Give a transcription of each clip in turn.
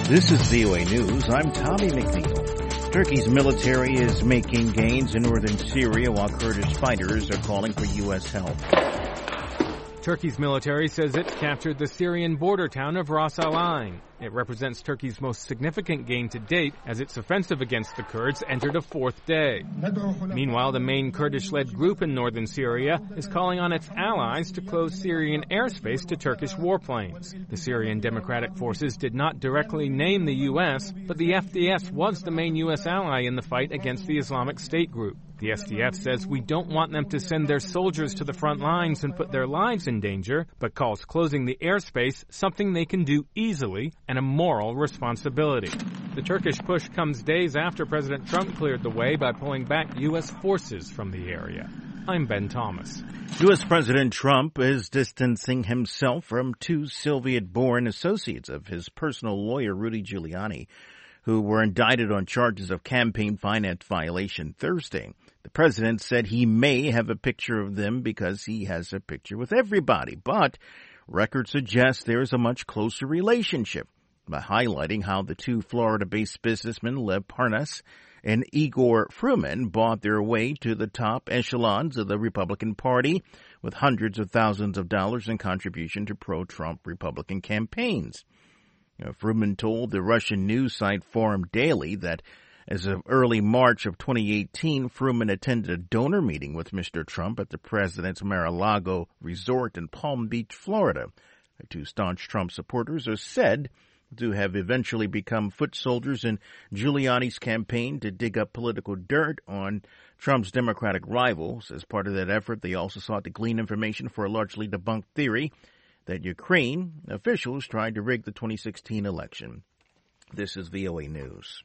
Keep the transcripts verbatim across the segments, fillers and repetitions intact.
This is V O A News. I'm Tommy McNeil. Turkey's military is making gains in northern Syria while Kurdish fighters are calling for U S help. Turkey's military says it's captured the Syrian border town of Ras Al Ain. It represents Turkey's most significant gain to date as its offensive against the Kurds entered a fourth day. Meanwhile, the main Kurdish-led group in northern Syria is calling on its allies to close Syrian airspace to Turkish warplanes. The Syrian Democratic Forces did not directly name the U S, but the F D S was the main U S ally in the fight against the Islamic State group. The S D F says we don't want them to send their soldiers to the front lines and put their lives in danger, but calls closing the airspace something they can do easily and a moral responsibility. The Turkish push comes days after President Trump cleared the way by pulling back U S forces from the area. I'm Ben Thomas. U S. President Trump is distancing himself from two Soviet-born associates of his personal lawyer, Rudy Giuliani, who were indicted on charges of campaign finance violation Thursday. The president said he may have a picture of them because he has a picture with everybody, but records suggest there is a much closer relationship, by highlighting how the two Florida-based businessmen, Lev Parnas and Igor Fruman, bought their way to the top echelons of the Republican Party with hundreds of thousands of dollars in contribution to pro-Trump Republican campaigns. You know, Fruman told the Russian news site Forum Daily that as of early March of twenty eighteen, Fruman attended a donor meeting with Mister Trump at the president's Mar-a-Lago resort in Palm Beach, Florida. The two staunch Trump supporters are said to have eventually become foot soldiers in Giuliani's campaign to dig up political dirt on Trump's Democratic rivals. As part of that effort, they also sought to glean information for a largely debunked theory that Ukraine officials tried to rig the twenty sixteen election. This is V O A News.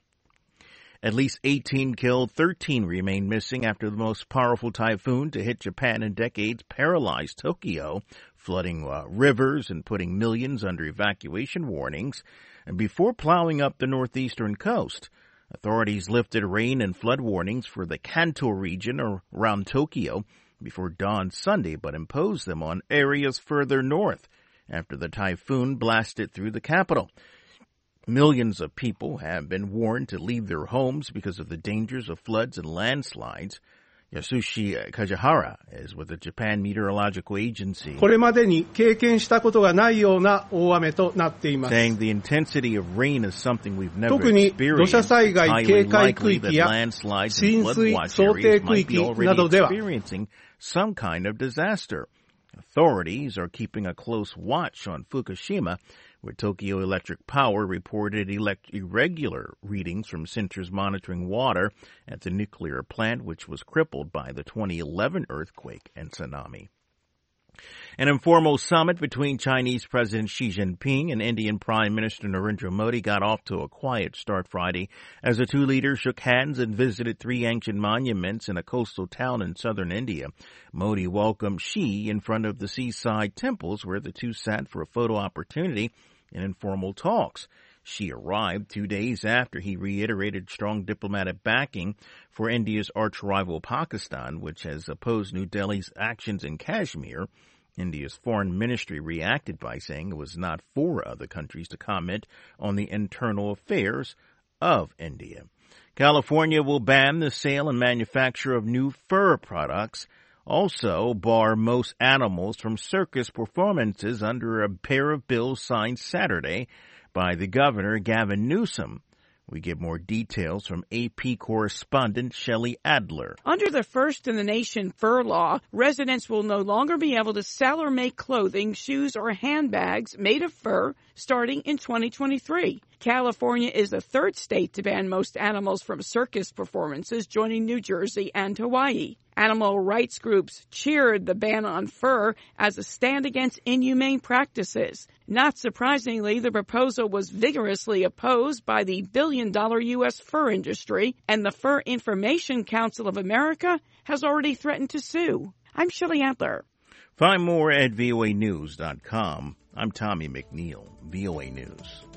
At least eighteen killed, thirteen remain missing after the most powerful typhoon to hit Japan in decades paralyzed Tokyo, flooding uh, rivers and putting millions under evacuation warnings. And before plowing up the northeastern coast, authorities lifted rain and flood warnings for the Kanto region around Tokyo before dawn Sunday, but imposed them on areas further north after the typhoon blasted through the capital. Millions of people have been warned to leave their homes because of the dangers of floods and landslides. Yasushi Kajihara is with the Japan Meteorological Agency, saying the intensity of rain is something we've never experienced. Highly likely that landslides and floodwatch areas might be already experiencing some kind of disaster. Authorities are keeping a close watch on Fukushima, where Tokyo Electric Power reported elect- irregular readings from sensors monitoring water at the nuclear plant, which was crippled by the twenty eleven earthquake and tsunami. An informal summit between Chinese President Xi Jinping and Indian Prime Minister Narendra Modi got off to a quiet start Friday as the two leaders shook hands and visited three ancient monuments in a coastal town in southern India. Modi welcomed Xi in front of the seaside temples where the two sat for a photo opportunity and informal talks. Xi arrived two days after he reiterated strong diplomatic backing for India's arch-rival Pakistan, which has opposed New Delhi's actions in Kashmir. India's foreign ministry reacted by saying it was not for other countries to comment on the internal affairs of India. California will ban the sale and manufacture of new fur products, also bar most animals from circus performances under a pair of bills signed Saturday by the governor, Gavin Newsom. We get more details from A P correspondent Shelley Adler. Under the first-in-the-nation fur law, residents will no longer be able to sell or make clothing, shoes, or handbags made of fur starting in twenty twenty-three. California is the third state to ban most animals from circus performances, joining New Jersey and Hawaii. Animal rights groups cheered the ban on fur as a stand against inhumane practices. Not surprisingly, the proposal was vigorously opposed by the billion-dollar U S fur industry, and the Fur Information Council of America has already threatened to sue. I'm Shelley Adler. Find more at V O A news dot com. I'm Tommy McNeil, V O A News.